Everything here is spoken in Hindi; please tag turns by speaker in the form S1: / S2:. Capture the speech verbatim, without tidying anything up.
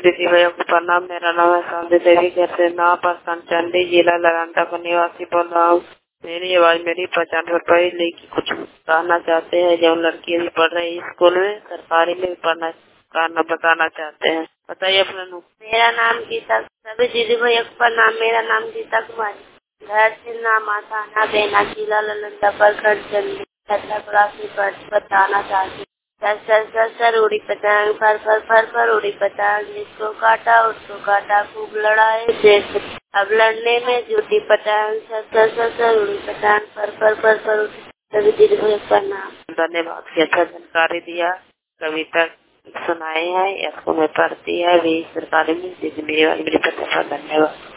S1: दीदी भैया को प्रणाम। मेरा नाम है शांति देवी, घर से नाव प्रखंड चंडी, जिला लरांटा का निवासी बोल रहा हूँ। मेरी आवाज मेरी पहचान पर पड़ी, लेकिन कुछ कहना चाहते हैं। जो लड़की अभी पढ़ रही है स्कूल में, सरकारी में पढ़ना कहना बताना चाहते हैं। बताइए अपना नाम।
S2: मेरा नाम गीता। सभी दीदी भैया को प्रणाम। मेरा नाम गीता कुमारी, घर से नाम थाना बेना, जिला ललंदा प्रखंड चंडी, छठा क्लास में पढ़ बताना चाहती। सर सर सर सर उड़ी पतंग, फर फर फर फर उड़ी पतंग, जिसको काटा उसको काटा, खूब लड़ाई देश, अब लड़ने में जुटी पतंग। सर सर सर सर उड़ी पतंग, फर फर फर फर उड़ी। सभी दीदी भैया को प्रणाम।
S1: धन्यवाद की अच्छा जानकारी दिया। कविता सुनाए हैं, इसको मैं पढ़ती है भी सरकारी में। दीदी मेरी मेरी पता धन्यवाद।